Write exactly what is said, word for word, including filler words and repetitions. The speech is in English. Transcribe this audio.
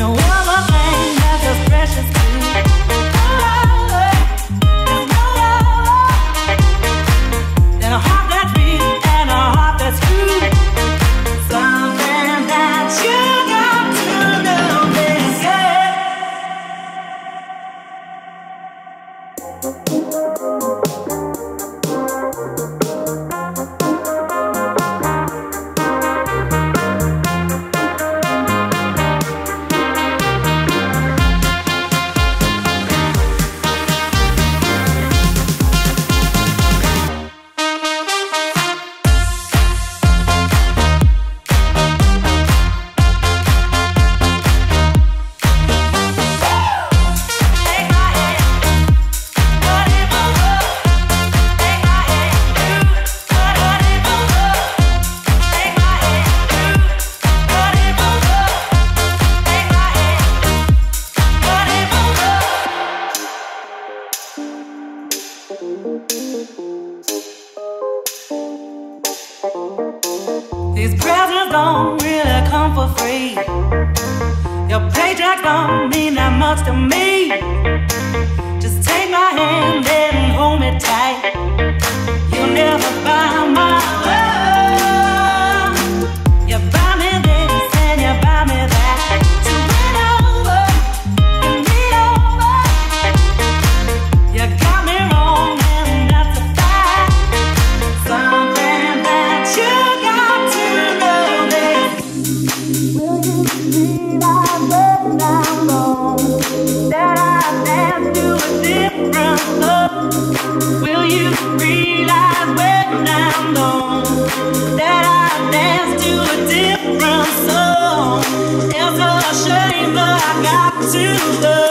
These presents don't really come for free. Your paycheck don't mean that much to me. Just take my hand and hold me tight. You'll never buy my love. You buy me this and you buy me that. So win over, win me over. You got me wrong and that's a fact. Something that you got to know is, will you realize when I'm wrong, that I dance to a different love? Will you realize when I'm gone that I dance to a different song? It's a shame that I got to love.